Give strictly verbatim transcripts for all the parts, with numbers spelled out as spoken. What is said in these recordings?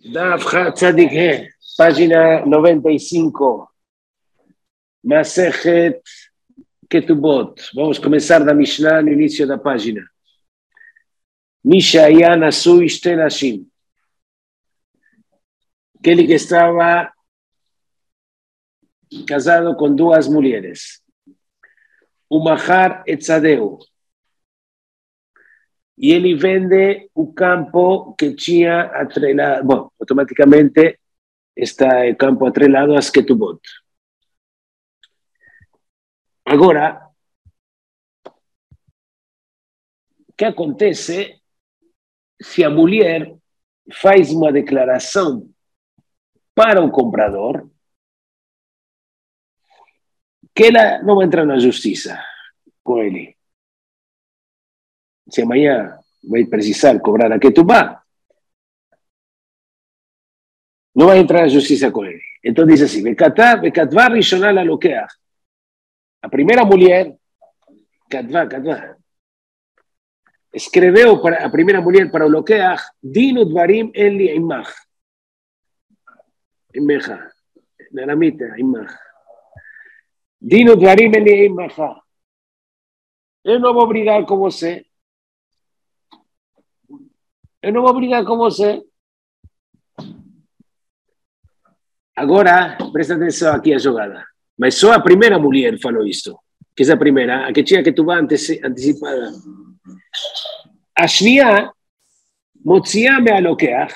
Daf Tzadik He, página noventa y cinco. Masejet Ketubot. Vamos a comenzar da Mishnah no inicio da página. Misha Yana Sui Shtenashim. Aquele que estava casado com duas mulheres. Umahar Etzadeu. E ele vende o campo que tinha atrelado. Bom, automaticamente está o campo atrelado às Ketubot. Agora, o que acontece se a mulher faz uma declaração para o comprador que ela não vai entrar na justiça com ele? Se amanhã vai precisar cobrar a Ketubá, não vai entrar na justiça com ele. Então diz assim: Vekatva Rishonah lalokeach. A primeira mulher, Katva, Katva, escreveu para a primeira mulher para o lokeach, Dinu Dvarim en li imach. Imecha, na aramita, imach. Dinu Dvarim en li imacha. Eu não vou brigar com você. Eu não vou brigar com você. Agora, presta atenção aqui a jogada. Mas só a primeira mulher falou isto. Que é a primeira, a que tinha que tuvar antecipada. A Shnia, Motzia me alokeach.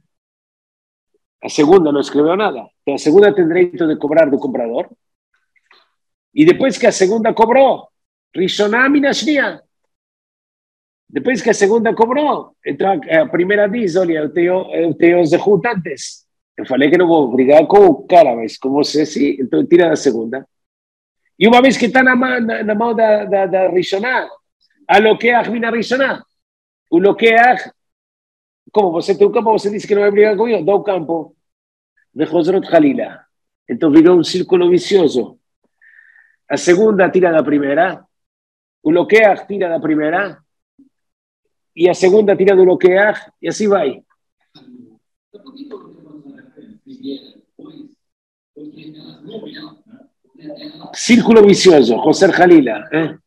A segunda não escreveu nada. Então a segunda tem direito de cobrar do comprador. E depois que a segunda cobrou, Rishonah min Shnia. Depois que a segunda cobrou, então a primeira diz: olha, eu tenho, eu tenho zehut antes. Eu falei que não vou brigar com o cara, mas com você sim, então tira da segunda. E uma vez que está na, na, na mão da, da, da Rishonah, a lokeach mina Rishonah. O lokeach, como você tem o campo, você disse que não vai brigar com eu, dá o campo. Vechozrot Halila. Então virou um círculo vicioso. A segunda tira da primeira, o lokeach tira da primeira, e a segunda tira do lokeach, e assim vai. Círculo vicioso, José Jalila. ¿eh?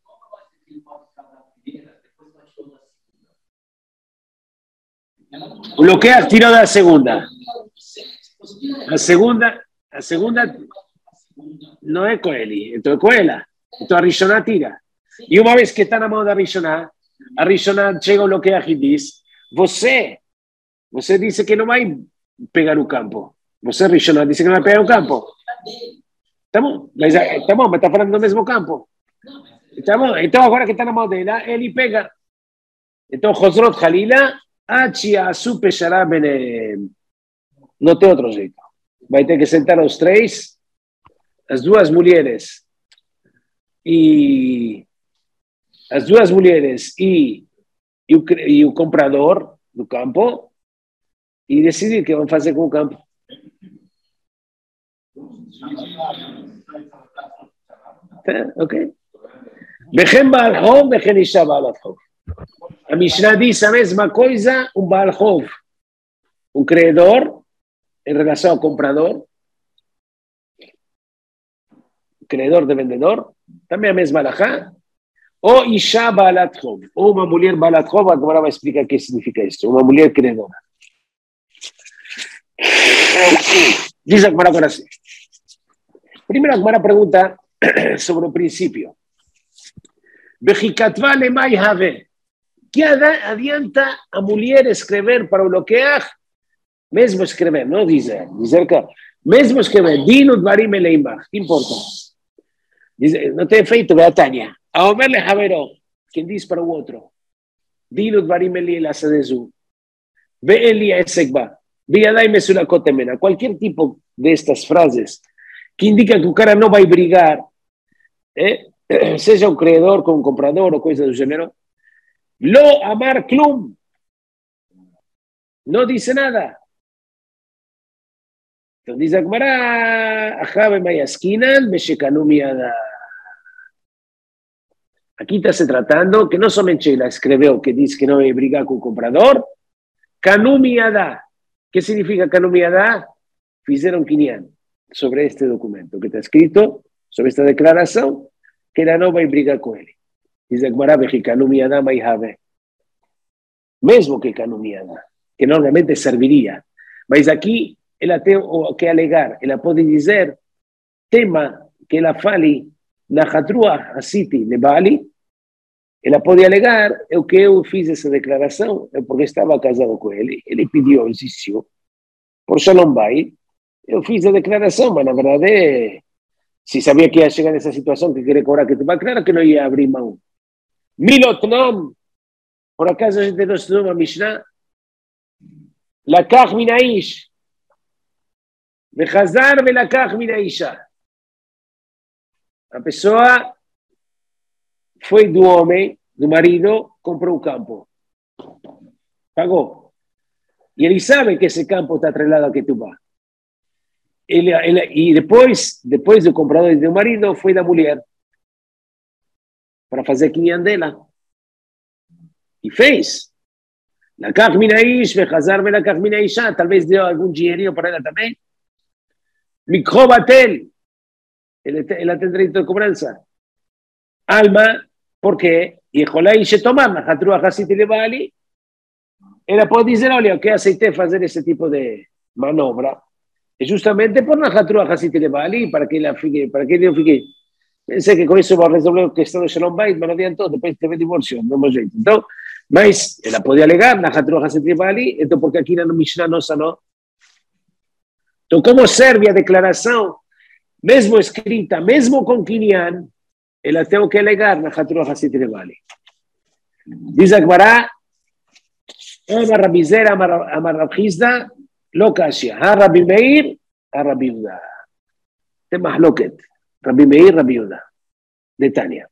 O lokeach tirou da segunda. A segunda, a segunda não é com ele, então é com ela. Então a Rishonah tira. E uma vez que está na mão da Rishonah, a Rishonah chega ao lokeach e diz: Você, você disse que não vai pegar o campo. Você, Rishonah, disse que não vai pegar o campo. Tá bom, mas, tá bom, mas está falando do mesmo campo. Tá bom, então agora que está na mão dela, ele pega. Então, Josrot Halila, Achia Supeshará Benem. Não tem outro jeito. Vai ter que sentar os três, as duas mulheres, e as duas mulheres e, e, o, e o comprador do campo, e decidir o que vão fazer com o campo. Tá, ok? Bechem Baal Chov, Bechem Isha Baal Chov. A Mishnah diz a mesma coisa, um Baal Chov, um credor, em relação ao comprador, credor de vendedor, também a mesma alahá, ou Isha Baal Chov, ou uma mulher Baal Chov, agora vai explicar o que significa isso, uma mulher credora. Diz a Gemara agora assim. Primeiro a Gemara pergunta sobre o princípio. Bechikatva lemay have. Que adianta a mulher escrever para o lokeach? Mesmo escrever, não dizer. Dizer que, mesmo escrever, dinu dvarim eleimach. Que importa? Diz, não tem efeito, Beatania. A Omer le havero. Quem diz para o outro? Dinu dvarim eli elasadezu. Ve eli esekba. Qualquer tipo destas frases que indica que o cara não vai brigar, eh? seja um credor com um comprador ou coisa do gênero, lo amar klum, não disse nada. Então diz a Gemara, aqui está se tratando que não somente ela escreveu que diz que não vai brigar com o comprador, Kanumiada. ¿Qué significa Kanumiadá? Hicieron Kinyan sobre este documento que está escrito, sobre esta declaración, que la no va a implicar con él. Dice Agmará Kanumiadá Maihave. Mesmo que Kanumiadá, que normalmente serviría. Mas aquí, ela tem que alegar, ela pode dizer, tema que ela fale na Hatrua Hasiti de Bali, ela pode alegar, é o que eu fiz essa declaração, é porque estava casado com ele, ele pediu, insistiu, por Shalom Bay, eu fiz a declaração, mas na verdade, se sabia que ia chegar nessa situação, que queria cobrar que tu vai, claro que não ia abrir mão. Milotnam, por acaso a gente não estudou uma Mishnah, Lakach min haish, Vechazar velakach min haisha. A pessoa foi do homem, do marido, comprou um campo. Pagou. E ele sabe que esse campo está atrelado a Ketubá. Ele, ele, e depois, depois do comprador e do marido, foi da mulher. Para fazer quinhão dela. E fez. Lakach min haish, vechazar velakach min haisha. Talvez deu algum dinheirinho para ela também. Mikro batel. Ela tem direito de cobrança. Alma, porque e Jolai se tomar na Hatrua Hasiti de Bali, ela pode dizer, olha, eu que aceitei fazer esse tipo de manobra, é justamente por na Hatrua Hasiti de Bali, para que ela fique, para que eu fique. Pensei que com isso vou resolver a questão do Shalom Bayit, mas não adiantou, depois teve divórcio, do mesmo jeito. Então, mas ela pode alegar na Hatrua Hasiti de Bali, então porque aqui na Mishnah nossa não. Então, como serve a declaração, mesmo escrita, mesmo com Kinyan, ela tem que alegar na Hatrua Hasiti de Bali. Diz a Gemara, Amar Rabi Zera, Amar Rabi Chizda, lo kashia. Ha Rabi Meir, ha Rabi Yehuda. Tem mahloket. Rabi Meir, Rabi Yehuda. De Tania.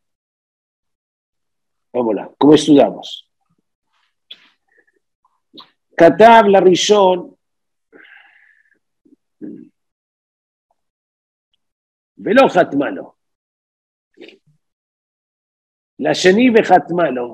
Vamos lá, como estudamos. Katav la Rishon, ולא חתמה לו. לשני וחתמה לו.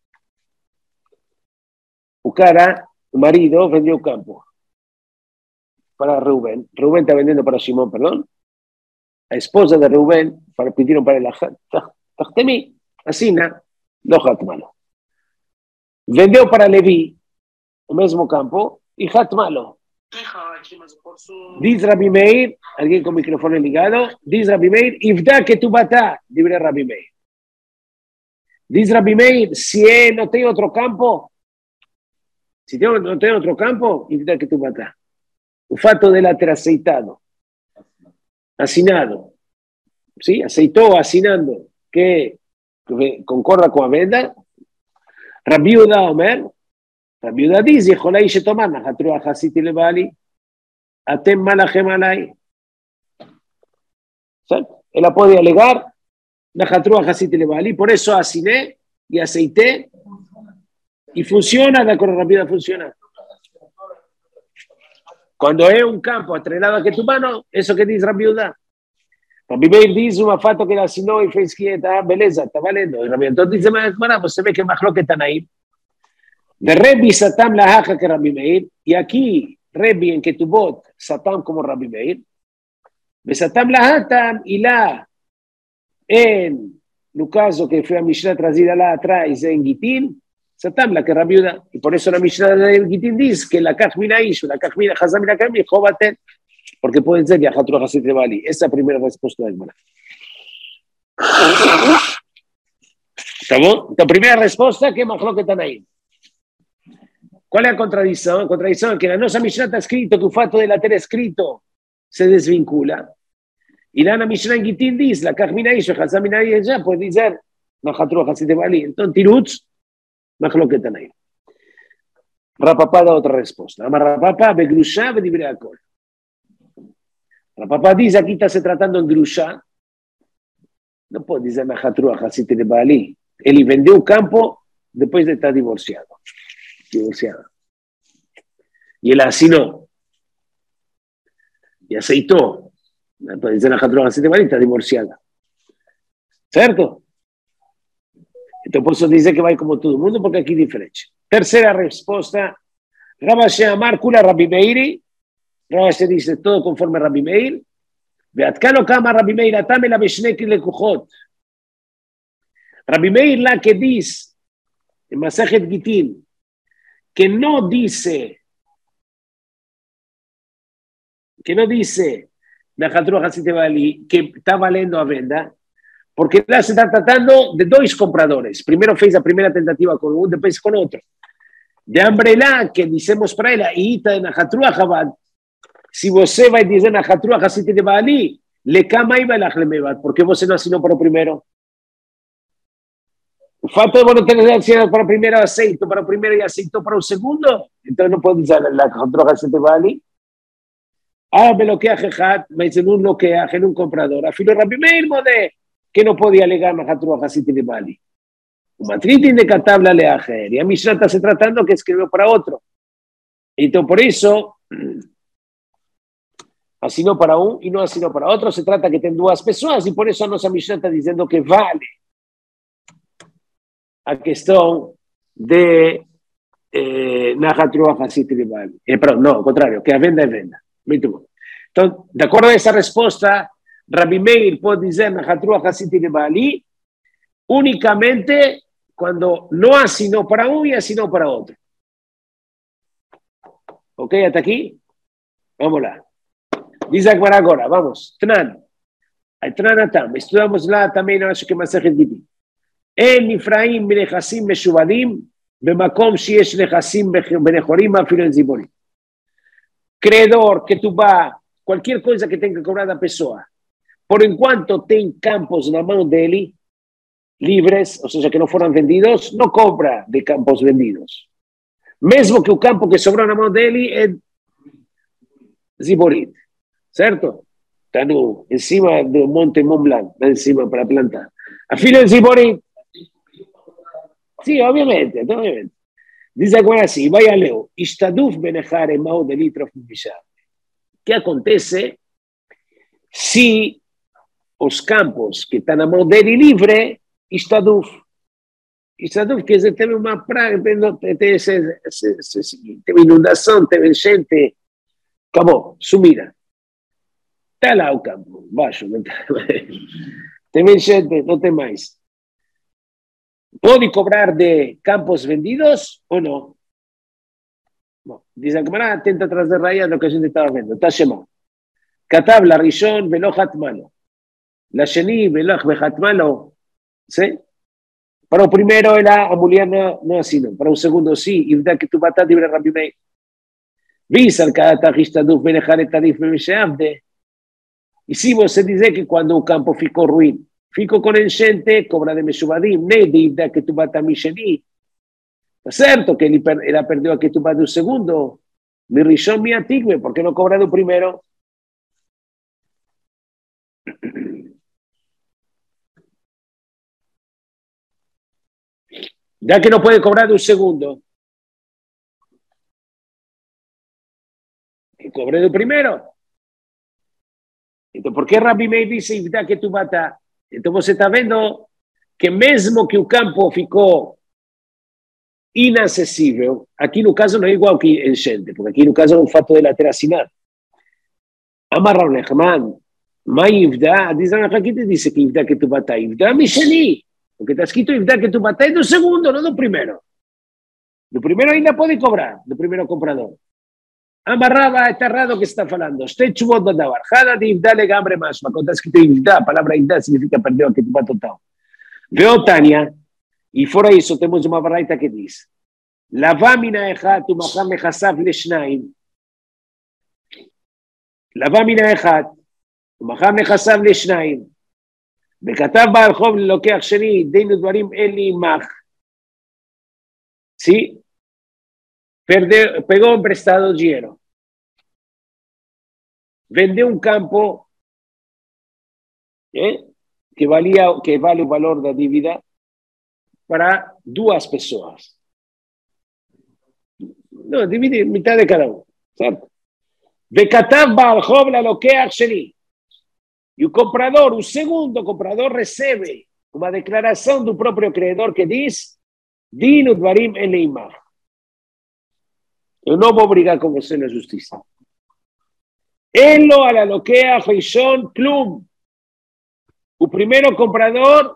O cara, o marido, vendió un campo para Rubén. Rubén está vendiendo para Simón, perdón. La esposa de Rubén para, pidieron para el Tachtemi, asina, no hatmalo. Vendió para Leví, el mismo campo, y hatmalo. Dice Rabbi Meir, alguien con micrófono ligado, dice Rabbi Meir, Ifda que tu batá, libre Rabbi Meir. Dice Rabbi Meir, si no tiene otro campo, si no tiene otro campo, Ifda que tu batá. Un fato de la ter aceitado, asinado, ¿sí? Aceitó asinando, que, que concorda con la venda. Rabbi Yehuda Omer, Rabbi Yehuda dice, Jolai se tomar, Hatrua Hasiti le Bali, Atem malachem alay. Él la puede alegar, Hatrua Hasiti le Bali, por eso asiné y aceité, y funciona, de acuerdo, rápida funciona. Cuando es un campo atrelado a que tu mano, eso que dice Rabbi Yehuda. Rabbi Meir dice un fato que la asinó y fue quieta, beleza, está valiendo. Y Rabbi entonces dice, bueno, pues se ve que más lo que están ahí. De Rebbi Satam la haja que Rabbi Meir, y aquí Rebbi en Ketubot, Satam como Rabbi Meir, de Satam la hatam y la en el caso que fue a Mishnah trazida la atrás en Gitín, Satam la que Rabbi Yehuda, y por eso la Mishnah de Gitín dice que la Kachmina Ishu, la Kachmina Hazam y la Kachmina Jobaten, porque pueden ser ya Hatrua Hasiti de Bali. Esa es la primera respuesta de Gemara. ¿Estamos? La primera respuesta, ¿qué más lo que están ahí? ¿Cuál es la contradicción? La contradicción es que la Nosa Mishnah está escrito, que un fato de la tela escrito se desvincula. Y la Mishnah en Gitín dice, la Kachmina Ishu, Hazam y la ya puede decir, no Hatrua Hasiti de Bali. Entonces, Tirutz, más lo que están ahí. Rapapá da otra respuesta. Ama Rapapá, Begrusha, Bedibre Akol. Rapapá dice, aquí está se tratando en Grusha. No puede decir na Hatrua Hasiti de Bali. Él vendió un campo después de estar divorciado. Divorciado. Y él asinó. Y aceitó. No puede decir na Hatrua Hasiti de Bali, está divorciada. ¿Cierto? Entonces, por eso dice que va como todo el mundo, porque aquí hay diferencia. Tercera respuesta, Rabbi Amar Kula Rabbi Meiri, Rabbi se dice todo conforme a Rabbi Meir, Beatkalo Kama Rabbi Meir, Atame la Beshneki Lekujot. Rabbi Meir la que dice, en Masajet Gitin, que no dice, que no dice, que está valiendo a venda, porque ya se está tratando de dos compradores. Primero fez la primera tentativa con uno, después con otro. De Ambrelá, que decimos para ella, y de Najatrua Jabad, si você vai dizer Najatrua Hasiti de Baali, le cama y balaj le mebat, porque você no asinó para el primero. El fato de vos no tener acción para el primero, aceito para el primero y aceito para el segundo, entonces no puedes usar la Najatrua Hasiti de Baali. Ah, me lo que hace Jejat, me dice un lo que hace en un comprador. Afilo Rabbi Meir Modé, que no podía alegar Najatrua Hasiti de Baali. Matritin de Katabla le ajer. Y a Mishnah está se tratando que escribió para otro. Entonces, por eso, así no para uno y no así no para otro. Se trata que tengan dos personas y por eso nuestra Mishnah está diciendo que vale a cuestión de eh, Najatrua Hasiti de Baali. Eh, perdón, no, al contrario, que a venda es venda. Entonces, de acuerdo a esa respuesta, Rabbi Meir puede decir Najatrua Hasiti de Baali únicamente cuando no asinó para uno y asinó para otro. ¿Ok? ¿Hasta aquí? Vámonos. Dice Akbar ahora, vamos. Tnan. Tnan Atam. Estudiamos la también a que más se repite. En Ifraim benechasim meshuvadim, bemakom sheyesh nechasim benechorim afilo en ziborim. Creedor que tú vas, cualquier cosa que tenga que cobrar la persona, por en cuanto ten campos en la mano de él, libres, o sea, que no fueron vendidos, no cobra de campos vendidos. Mesmo que el campo que sobró en la mano de él es Ziborit, ¿cierto? Está no, encima del monte Mont Blanc, encima para plantar. A filo de Ziborit. Sí, obviamente, obviamente. Dice ahora así, vaya Leo, Ishtaduf benejar en mao de litro fumishar. ¿Qué acontece si los campos que están a mano de él libre Ishtaduf. Ishtaduf que se teve uma praga, teve inundação, teve enchente, acabou, sumida. Está lá o campo, baixo, teve enchente, não tem mais. ¿Pode cobrar de campos vendidos o no? Bom, diz a Gemara, tenta trazer raya lo que a gente estava vendo. Está chamado. Katav la rishon velo hatmalo. La sheni velo hatmalo. ¿Sí? Para el primero era a mulher no, no asinó, para el segundo sí, y verdad que tu batá libre Rabbi Meir. Visa el cada tajista duf benejar el tarif me y si você dice que cuando un campo ficou ruim, ficou con enchente, cobra de meshuvadim, ne de verdad que tu batá mi sheni. Está certo que él era perdió a que tu batá un segundo, mi rishon mi atigme, ¿por qué no cobra del primero? Ya que no puede cobrar de un segundo, que cobre del primero. Entonces, ¿por qué Rabbi Meir dice que tú bata? Entonces, você está viendo que mesmo que o campo ficou inacessível, aqui no caso não é igual que enchente, porque aqui no caso é um fato de ter assinado. Amarra o Nechman, mas Ivda, diz a Nakakite, dice que Ivda que tu bata, Ivda Misheni. Porque está escrito que tu batalla es do segundo, no do primero. Do primero ainda pode cobrar, do primeiro comprador. Amarraba, está errado que está falando. Este chubot da davar. Jada de Ivda le gambre más. Cuando está escrito Ivda, a palavra Ivda significa perder que tu bat total. Veo Tania, y fuera eso tenemos una barraita que dice, la vamina ejat, tu macham mechasav le shnaim. La vamina ejat, tu macham mechasav le shnaim. וכתב בעל חוב ללוקח שני, דין ודברים אין לי עמך. ¿Sí? Perde, pegó en prestado dinero. Vende un campo ¿eh? que, valía, que vale el valor de la dívida para dos personas. No, divide mitad de cada uno. ¿Cierto? וכתב בעל חוב ללוקח שני. Y el comprador, un segundo comprador, recibe una declaración del propio creador que dice, Dinu Dvarim Eleimach. Eu não vou brigar com você na justiça. Elo a la loquea feijón club. O primeiro comprador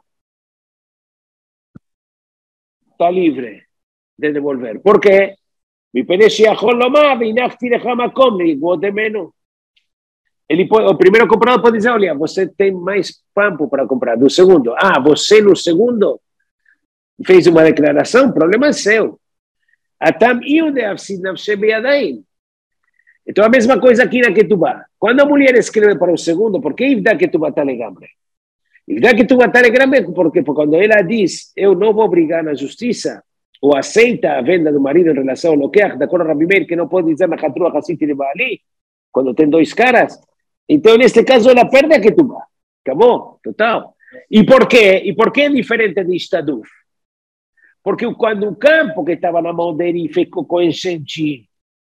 está livre de devolver. Por quê? Mi perece a John Lomar, Inacti de Hamacom, e de menos. Ele pode, o primeiro comprador pode dizer, olha, você tem mais campo para comprar. Do segundo, ah, você no segundo fez uma declaração, o problema é seu. Atam iude afsid nafshe beyadaim. Então, a mesma coisa aqui na Ketubá. Quando a mulher escreve para o segundo, por que Ivda Ketubá está legambre? Ivda Ketubá está legambre porque quando ela diz, eu não vou brigar na justiça, ou aceita a venda do marido em relação ao loqueach, de acordo com Rabi Meir, que não pode dizer na Hatrua Hassiti de Baali, quando tem dois caras, então, neste caso, ela perde a Ketubá. Acabou, total. E por quê? E por que é diferente de Istaduf? Porque quando o campo que estava na mão dele ficou com enchente,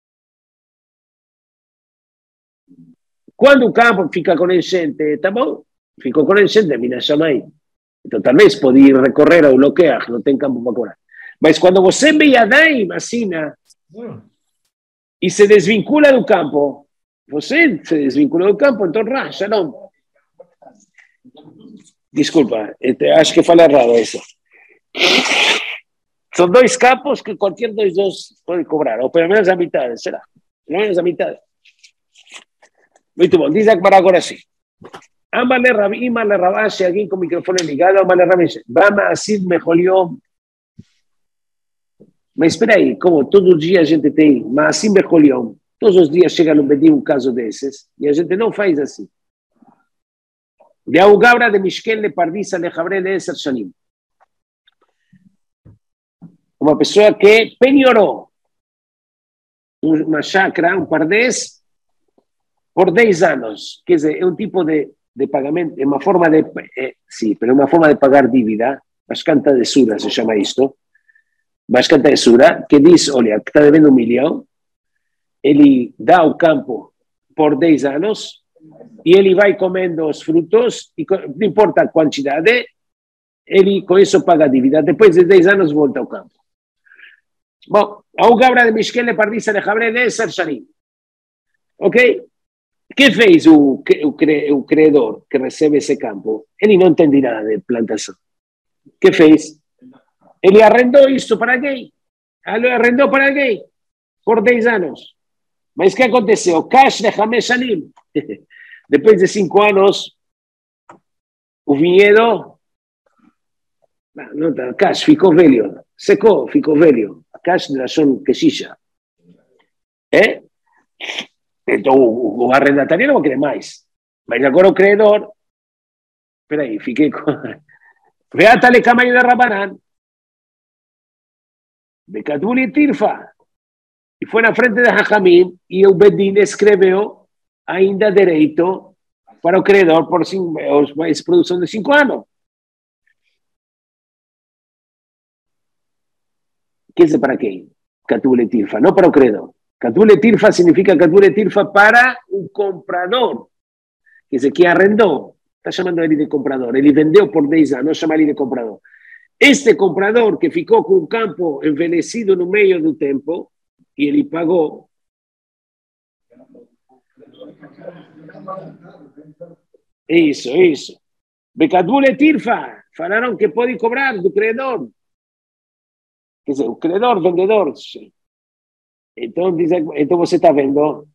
quando o campo fica com enchente, tá bom, ficou com enchente, mina chamai. Então, talvez podia recorrer ao loqueach, não tem campo para cobrar. Mas quando você beyadaim assina e se desvincula do campo, você se desvincula do campo, então racha, não. Desculpa, acho que falei errado isso. São dois campos que qualquer dois dos pode cobrar, ou pelo menos a metade, será? Pelo menos a metade. Muito bom, diz Akbar agora sim. Amale Rabi, Imale Rabashi, alguém com o microfone ligado, Amale Rabi, Bama Asid Mejoliom. Mas espera aí, como todo dia a gente tem Maasim Mejoliom, todos os dias chega no Bedim um caso desses, e a gente não faz assim. De Augabra de Mishken le Pardisa le Jabre le Eser Shanim. Uma pessoa que penhorou uma chácara, um pardês, por dez anos. Quer dizer, é um tipo de, de pagamento, é uma forma de, é, sim, é uma forma de pagar dívida, Bashkanta de Sura se chama isto, Bashkanta de Sura, que diz, olha, que está devendo um milhão, ele dá o campo por dez anos, e ele vai comendo os frutos, e não importa a quantidade, ele com isso paga a dívida. Depois de dez anos volta ao campo. Bom, a Gabra de Mishken le Pardisa de Jabre le Eser Shanim. Ok? O que fez o, o, cre, o credor que recebe esse campo? Ele não entende nada de plantação. O que fez? Ele arrendou isso para alguém. Ele arrendou para alguém por dez anos. Mas o que aconteceu? Cash de Hamesh Shanim. Depois de cinco anos, o vinhedo, não, não, Cash ficou velho. Secou, ficou velho. A Cash de Lashon Keshisha. É? Então o, o arrendatário não vai querer mais. Mas agora o credor, espera aí, fiquei com... Veata le caminho de Rabanan. Bekatuli Tirfa. E foi na frente de Hachamim e o Bedin escreveu ainda direito para o credor por cinco, mais produção de cinco anos. Quer dizer para quem? Katule Tirfa, não para o credor. Katule Tirfa significa Katule Tirfa para o comprador. Quer dizer, que arrendou. Está chamando ele de comprador. Ele vendeu por dez anos, chama ele de comprador. Este comprador que ficou com o campo envelhecido no meio do tempo, e ele pagou. Isso, isso. Bekadule Tirfa, falaram que pode cobrar do credor. Quer dizer, o credor, vendedor. Então, diz, então você está vendo?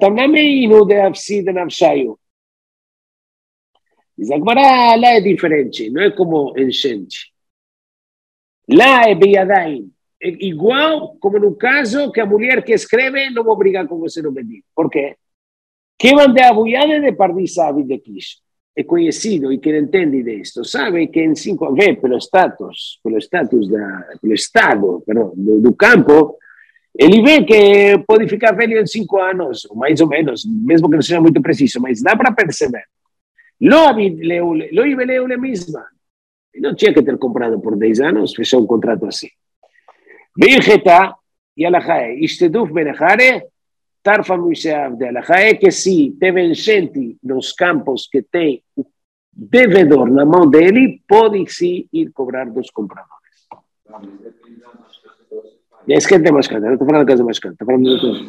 Diz agora, lá é diferente, não é como enchente. Lá é beyadaim. É igual como no caso que a mulher que escreve não vou brigar com você no Bedim. Por quê? Quem manda a buiada de Pardisa de Kish é conhecido e quem entende disto sabe que em cinco vê pelo status, pelo status da, pelo estado, perdão, do, do campo, ele vê que pode ficar velho em cinco anos, mais ou menos, mesmo que não seja muito preciso, mas dá para perceber. Lo Ibeleu mesma. Não tinha que ter comprado por dez anos, fechou um contrato assim. Virgeta e Alahae, Isteduf Benechare, Tarfa Mishav de Alahae, que se teve enchente nos campos que tem o devedor na mão dele, pode sim ir cobrar dos compradores. E a esquerda é mais cara, não estou falando da casa mais cara, estou falando de tudo.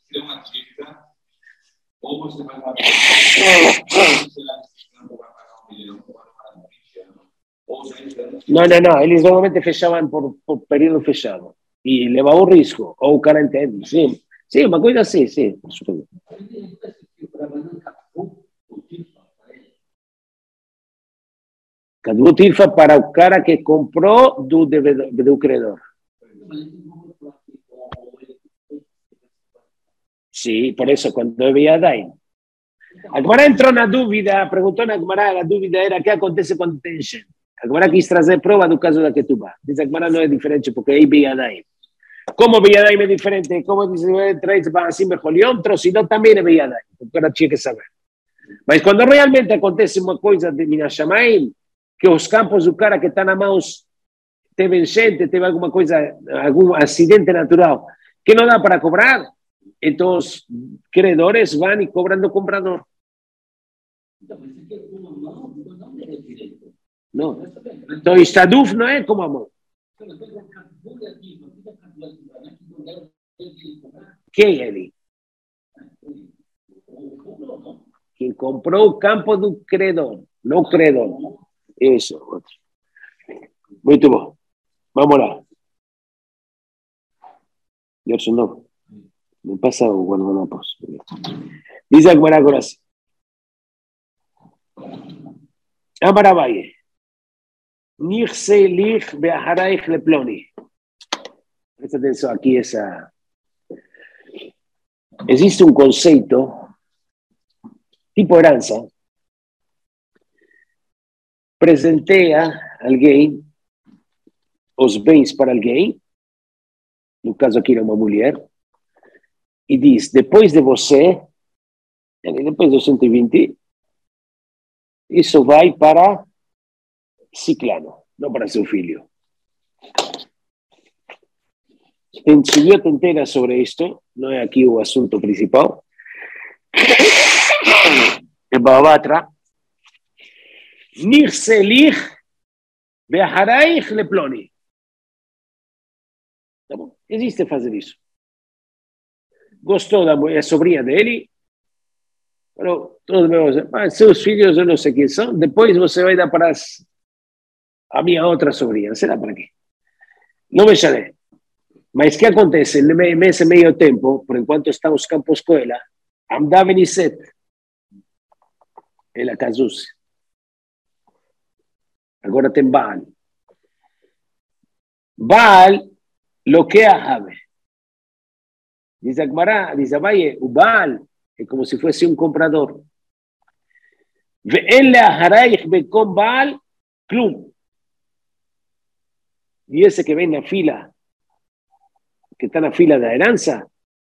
Não, não, não, eles normalmente fechavam por, por período fechado. E levava o risco, ou o cara entende, sim. Sim, uma coisa assim, sim. Cadu Tirfa para o cara que comprou do, devedor, do credor. Sim, por isso, quando eu via daí. A Gemara entrou na dúvida, perguntou na Gemara, a dúvida era o que acontece quando tem gente. A Gemara quis trazer prova do caso da Ketubá. Diz a Gemara não é diferente, porque aí via daí. Como via daí é diferente, como diz três assim mejoliômetros, se não também é via daí. O cara tinha que saber. Mas quando realmente acontece uma coisa de Minas Shamayim, que os campos do cara que está na mãos teve enchente, teve alguma coisa, algum acidente natural, que não dá para cobrar, então os credores vão e cobram do comprador. Não. Então, Istaduf não é como a mão. Quem é ele? Quem comprou o campo do credor, não o credor. Isso. Muito bom. Vamos lá. Gerson, não. Não passa o guardanapos. Diz a Gemara agora assim. Amaravaye. Nirse lich beaharaich leploni. Presta atenção aqui, essa... Existe um conceito, tipo herança. Presenteia alguém os bens para alguém, no caso aqui era uma mulher, e diz, depois de você, depois dos cento e vinte, isso vai para Ciclano, não para seu filho. Tem subiu inteira sobre isto, não é aqui o assunto principal. É Babatra. Nirselich beaharaich leploni. Tá bom? Existe fazer isso. Gostou da mulher, sobrinha dele, falou, todos meus, mas seus filhos eu não sei quem são, depois você vai dar para as, a minha outra sobrinha, será para quê? Não me chamei. Mas o que acontece? Nesse meio tempo, por enquanto estão os campos com ela, Amda Benisset, ela casou-se. Agora tem Baal. Baal, lo que ahabe. Diz a Gemara, diz a Valle, o Baal é como se fosse um comprador. Ve'en le'aharaich bekom Baal, klum. E esse que vem na fila, que está na fila da herança,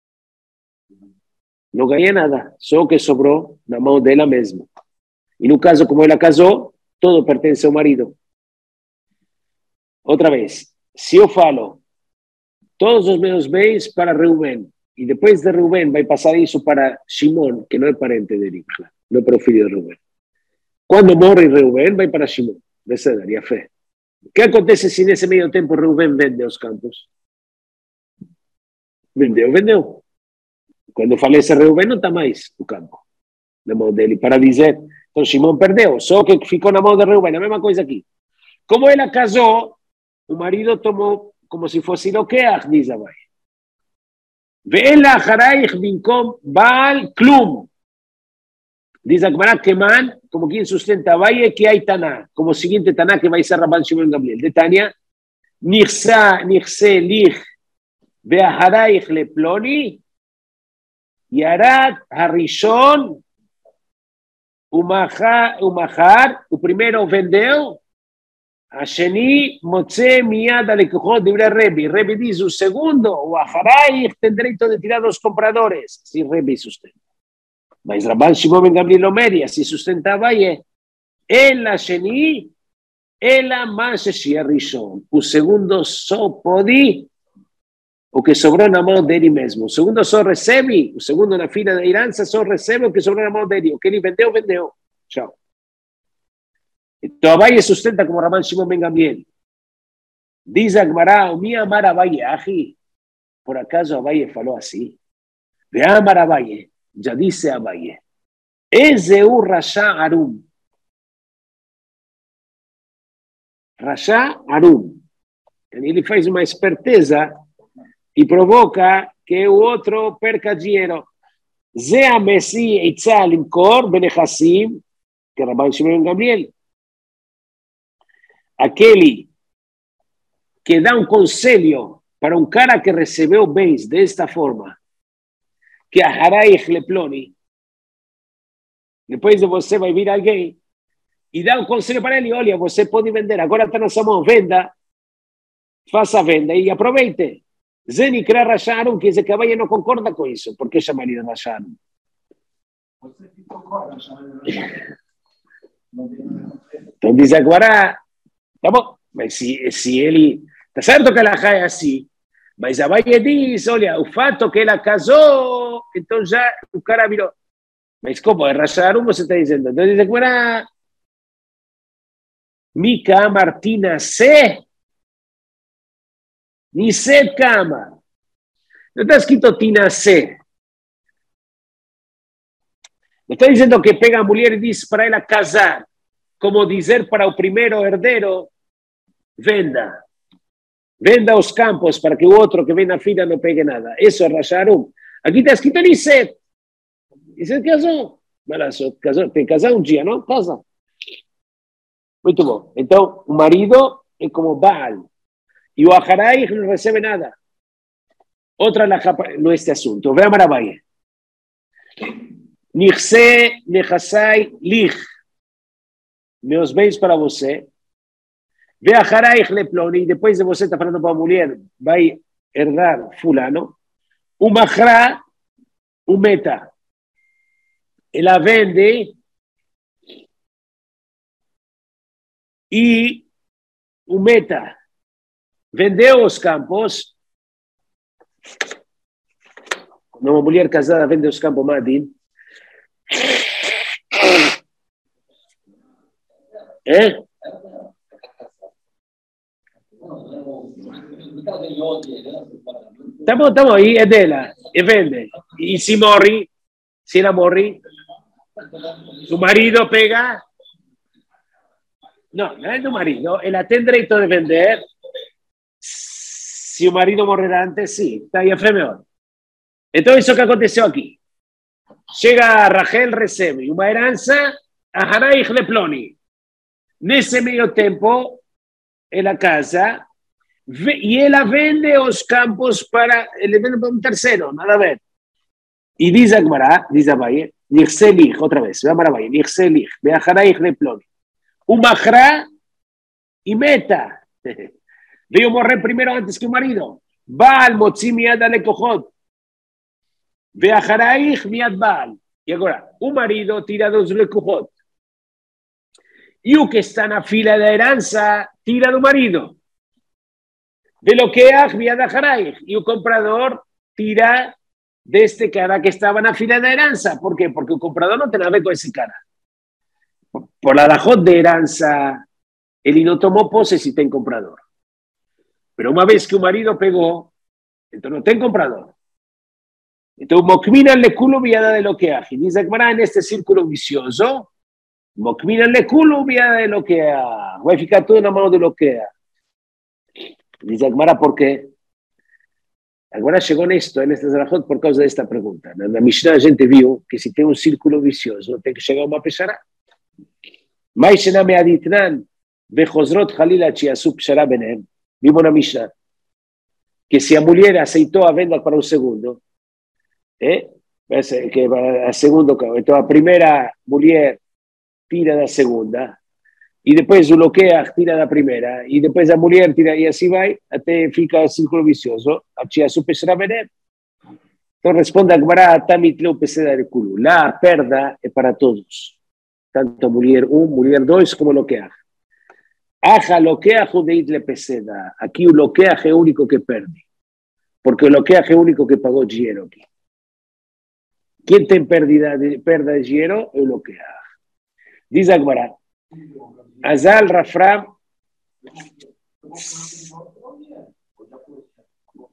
não ganha nada, só o que sobrou na mão dela mesma. E no caso, como ela casou, todo pertence ao marido. Outra vez, se eu falo, todos os meus bens para Reuben, e depois de Reuben vai passar isso para Shimon, que não é parente dele, não é para o filho de Reuben. Quando morre Reuben, vai para Shimon. Dessa daria fé. O que acontece se nesse meio tempo Reuben vende os campos? Vendeu, vendeu. Quando falece Reuben, não está mais no campo, na mão dele, para dizer, então Shimon perdeu, só que ficou na mão de Reuben, a mesma coisa aqui. Como ela casou, o marido tomou como se fosse Lokeach, diz a mãe. Ve'ela haraich binkom Baal klum. Diz a Gemara que man, como quien sustenta Valle, que hay Taná, como seguinte Taná que vai ser Rabban Shimon Gamliel. De Tania, Nirsa, Nirse, Lich, Beaharaich leploni, Yarat, Harishon, Umahar, o primeiro vendeu, Asheni, Motze, Miada, Lekochot, Dibre Rebi. Rebi diz o segundo, o Aharaich tem direito de tirar dos compradores, se Rebi sustenta. Mas Rabban Shimon Gamliel Omer, se sustentava aí, ela Sheni, ela mais Rishon. O segundo só pode o que sobrou na mão dele mesmo. O segundo só recebe, o segundo na fila da herança só recebe o que sobrou na mão dele. O que ele vendeu, vendeu. Tchau. Então Abaye sustenta como Rabban Shimon Ben Gamliel. Diz a Gemara, o minha amar Abaye, ahi, por acaso Abaye faló así. De Amar Abaye, ya dice Abaye. Ezeu Rasha Arum. Rasha Arum. Ele faz uma esperteza e provoca que o outro perca dinheiro. Ze Amesi Eitzah Limkor Benechassim, que é Rabban Shimon Gamliel. Aquele que dá um conselho para um cara que recebeu bens desta forma, que a Haraich Leploni, depois de você vai vir alguém e dá um conselho para ele, olha, você pode vender, agora está na sua mão, venda, faça a venda e aproveite. Zenikra Rasharum, que esse cavalo não concorda com isso, porque chamaria de Rasharum? Então diz agora, tá bom, mas se, se ele, tá certo que ela é assim, mas a Abaye diz, olha, o fato que ela casou, então já o cara virou. Mas como é Rasharum, você está dizendo? Então diz agora, Mika Martina C. Niset Kama. Não está escrito Tina C. Está dizendo que pega a mulher e diz para ela casar, como dizer para o primeiro herdeiro, venda. Venda os campos para que o outro que vem na fila não pegue nada. Isso é Rasharum. Aqui está escrito Niset. Niset casou. Casou. Tem que casar um dia, não? Casa. Muito bom. Então, o marido é como Baal. E o Aharaich não recebe nada. Outra no este assunto. Veja Marabaye. Nichse nechasai lich. Meus bens para você. Ve Aharaich leploni. Depois de você estar falando para a mulher, vai herdar fulano. O Machra, o Meta. Ela vende e o Meta vendeu os campos. Quando uma mulher casada vende os campos, Madin. É? Tá bom, tá bom, e é dela, e vende. E se morre, se ela morre, o marido pega. Não, não é do marido, ela tem direito de vender. Se o marido morrer antes, sim, está aí a melhor. Então, isso que aconteceu aqui. Chega a Rachel, recebe uma herança a Haraich Leploni. Nesse meio tempo, ela casa e ela vende os campos para, ele vende para um terceiro, nada a ver. E diz a Gemara, diz a Abaye, Nirselich, outra vez, vai para Abaye, Nirselich, ve a Haraich Leploni. O Machra e Meta. Veio morrer primeiro antes que o marido. Baal motzi miad alekochot. Ve a Haraich miad Baal. E agora, o marido tira dos lekochot. E o que está na fila da herança tira do marido. Veloqueach miad Haraich. E o comprador tira deste cara que estava na fila da herança. Por quê? Porque o comprador não tem nada a ver com esse cara. Por la dajot de herança, ele não tomou posse se tem comprador. Pero uma vez que o marido pegou, então não tem comprador. Então, mokminan lekulo viada de loqueaj. Diz a Gemara neste círculo vicioso, mokminan lekulo viada de loqueaj. Vai ficar tudo na mão de loqueaj. Diz a Gemara por quê? Agora chegou nisto, neste zarajot, por causa desta pergunta. Na Mishnah a gente viu que se tem um círculo vicioso, tem que chegar uma peshara. Mais shena meaditnan, vechozrot halila chiasu peshara benem. Vimos na Mishnah que se a mulher aceitou a venda para o segundo, eh? que a segundo, então a primeira mulher tira da segunda, e depois o loqueia tira da primeira, e depois a mulher tira, e assim vai, até fica o círculo vicioso, a tia super será vener. Então responde a Gemara, tamitleu peseda de culo. Lá a perda é para todos, tanto mulher um, mulher dois, como loqueia. Aja loqueaj udeit le peseda. Aqui o loqueaj é o único que perde. Porque o loqueaj é o único que pagou dinheiro aqui. Quem tem perda de, perda de dinheiro é o loqueaj. Diz a Gemara. Azal Rafram. Não.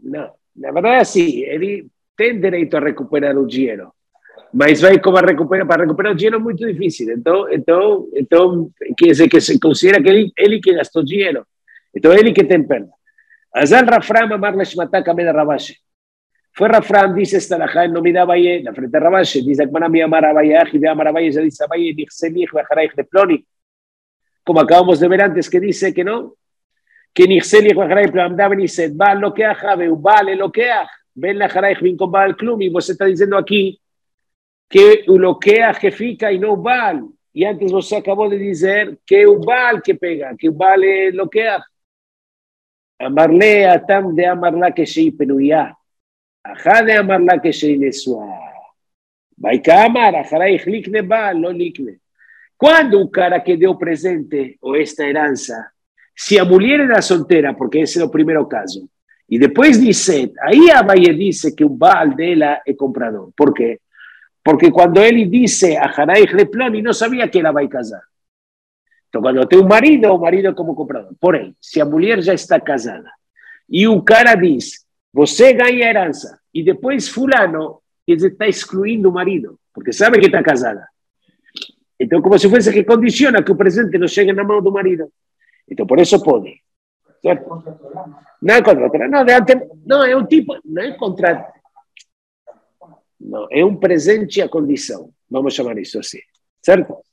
Na verdade, sim, ele tem direito a recuperar o dinheiro, mas vai como a recuperar, para recuperar o dinheiro é muito difícil. Então, então, então quer dizer que se considera que ele, ele que gastou dinheiro. Então, ele que tem perda. Azal Rafram amar Leshmata Kamed Rabashi. Fue Rafram, dice esta la no me da Valle, la frente a Rabashi, dice que mi amar a Valle, y de amar a Valle, ya dice Valle, Nixenich, Bajaraich de Ploni. Como acabamos de ver antes, que dice que no, que Nixenich, Bajaraich de Ploni, Amdaben y Sed, Baal lo que haga, Beubal lo que haga, ven la Jaraich, vin con Baal Klum, y vos está diciendo aquí que lo que haga que fica y no Baal. Y antes vos acabó de decir que un Baal que pega, que un Baal es lo que haga. Amarle atam de amarla que se penuya. Ajá de amarla que se nesua. Vaika amar, ajara likne Baal, no likne. Cuando un cara que dio presente o esta heranza, si a mujer era soltera, porque ese es el primer caso, y después dice, ahí Abaye dice que un Baal de ella es comprador. ¿Por qué? Porque cuando él dice a Jaraich Leploni, no sabía que ella va a casar. Entonces, cuando tiene un marido, un marido como comprador. Por él, si la mujer ya está casada y un cara dice, você gana heranza, y después fulano, que está excluyendo un marido, porque sabe que está casada. Entonces, como si fuese que condiciona que el presente no llegue en la mano del marido. Entonces, por eso puede. ¿Cierto? No es contra, no, de antes, no, es un tipo, no es contra, no, es un presente a condición, vamos a llamar eso así, ¿cierto?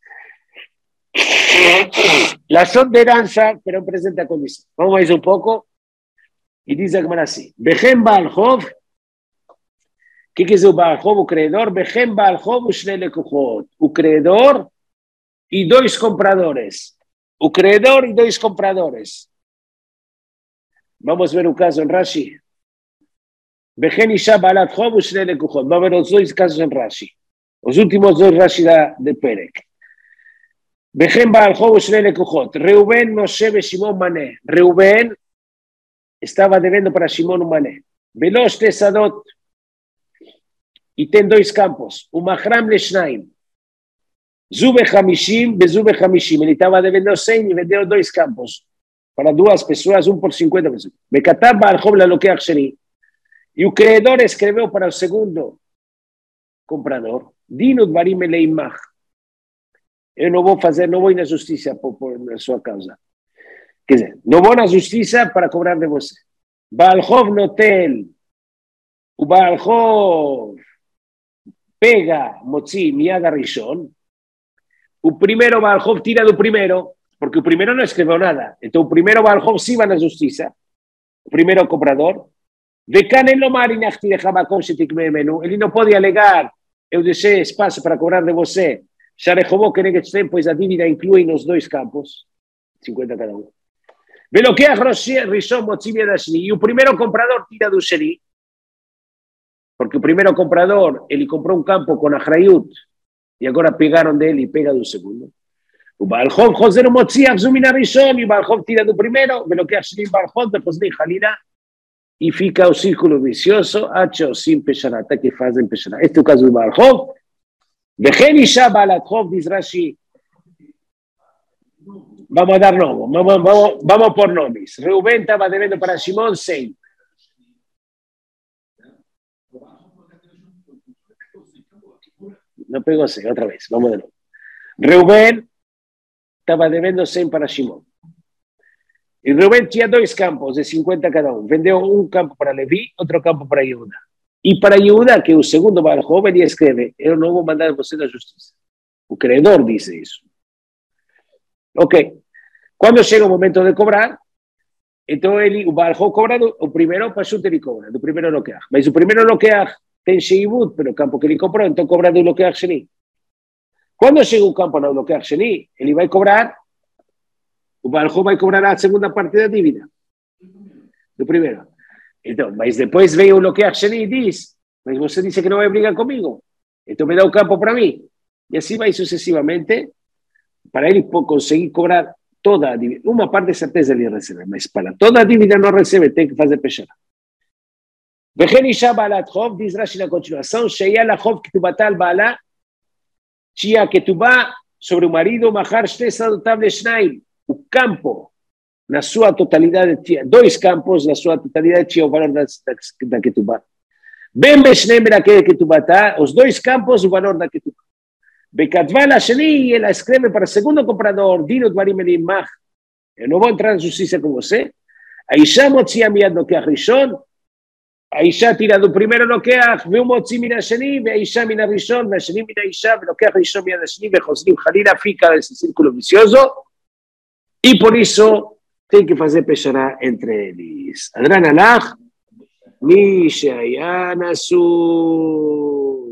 La son de heranza, pero un presente a condición. Vamos a ir un poco, y dice que así, Bejem Baal Hov, ¿qué quiere decir Baal Hov, un creedor? Bejem Baal Hov, Ushnele Kuchot, un creedor y dos compradores, un creedor y dos compradores. Vamos a ver un caso en Rashi. Bejen Isha Balat Hov, Ushnele Kuchot. Vamos a ver los dos casos en Rashi. Los últimos dos Rashi de Perek. Bejen Baal Hov, Ushnele Kuchot. Reuben, Moshe, Shimon, Mané. Reuben estaba debiendo para Shimon un Mané. Veloz Tesadot. Y ten dos campos. Un Mahram Leshnaim. Zube Hamishim, Bezube Hamishim. Él estaba debiendo seis y vendió dos campos. Para dos personas, un por cincuenta pesos. Me cataba al joven lo que Sheni. Y un creador escribió para el segundo comprador. Dinut Barim Leimach. Yo no voy a hacer, no voy a la justicia por, por su causa. Quer dizer, no voy a la justicia para cobrar de você. Baal Hov Notel. O Baal Hov pega, Motzi, Miada Rishon. O primero Baal Hov tira do primero, porque o primero no escribió nada. Entonces, o primero Baal Hov sí va a la justicia. O primero comprador. De Canen Lomar y Nachti de Jamakom Shetikme Menú. Ele não pode alegar, eu deixei espaço para cobrar de você. Já rehovou que negue tempo, pois a dívida inclui nos dois campos. cincuenta cada um. Velo que a Rishon Motzi Miada Sheni. E o primeiro comprador tira do Sheni. Porque o primeiro comprador, ele comprou um campo com Achrayut. E agora pegaram dele e pega do segundo. O Baal Hov Joser o Motzi Azumina Rishon. E o Baal Hov tira do primeiro. Velo que a Sheni Baal Hov depois de Halina. E fica o círculo vicioso. Hacha o Sim Pesharata que fazem Pesharata. Este é o caso do Baal Hov. Vejen Isha Balat Hov, diz Rashi. Vamos a dar nombres. Vamos, vamos, vamos por nombres. Reuben estaba debiendo para Shimon seis. No pegó seis, otra vez. Vamos de nuevo. Reuben estaba debiendo seis para Shimon. Y Reuben tenía dos campos de cincuenta cada uno. Vendió un campo para Leví, otro campo para Yehuda. Y para Yehuda, que el segundo Baal Hov, él escribe, yo no voy a mandar a usted la justicia. El creador dice eso. Ok. Cuando llega el momento de cobrar, entonces el Baal Hov cobra, el primero pasó y cobra, el primero lo que haga. Pero el primero lo que haga, ten Sheibut, pero el campo que él compró, entonces cobra de lo que haga Sheni. Cuando llega un campo no lo que haga Sheni, él va a cobrar, el Baal Hov va a cobrar la segunda parte de la dívida. Lo primero. Entonces, mas después veo lo que haga Sheni y dice, mas usted dice que no va a brigar conmigo, entonces me da un campo para mí. Y así va y sucesivamente, para él conseguir cobrar toda a dívida. Uma parte de certeza ele recebe, mas para toda a dívida não recebe, tem que fazer pechara. Vejen Isha Balat Hov, diz Rashi na continuação, Sheia la Hov Ketubatal Bala, Shia Ketubá sobre o marido, Mahar Shtesa Dotav Leshnaim, o campo na sua totalidade, dois campos, na sua totalidade, tinha o valor da, da, da ketubá. Bem Beshnem Berakeh ketubá, tá? Os dois campos, o valor da ketubá. Bekatva Lashani, ela escreve para o segundo comprador, Dino Dvarim Elimach, eu não vou entrar na justiça com você. Aisha Motzia Miad Nokeach Rishon, Aisha tira do primeiro Nokeach, Veu Motzi Mina Sheni, Aisha Mina Rishon, Sheni Mina Aisha, Nokeach Rishon Mina Sheni, Vechosnim Halila, fica esse círculo vicioso, e por isso tem que fazer pechará entre eles. Adran Alach, Misha Yanasu.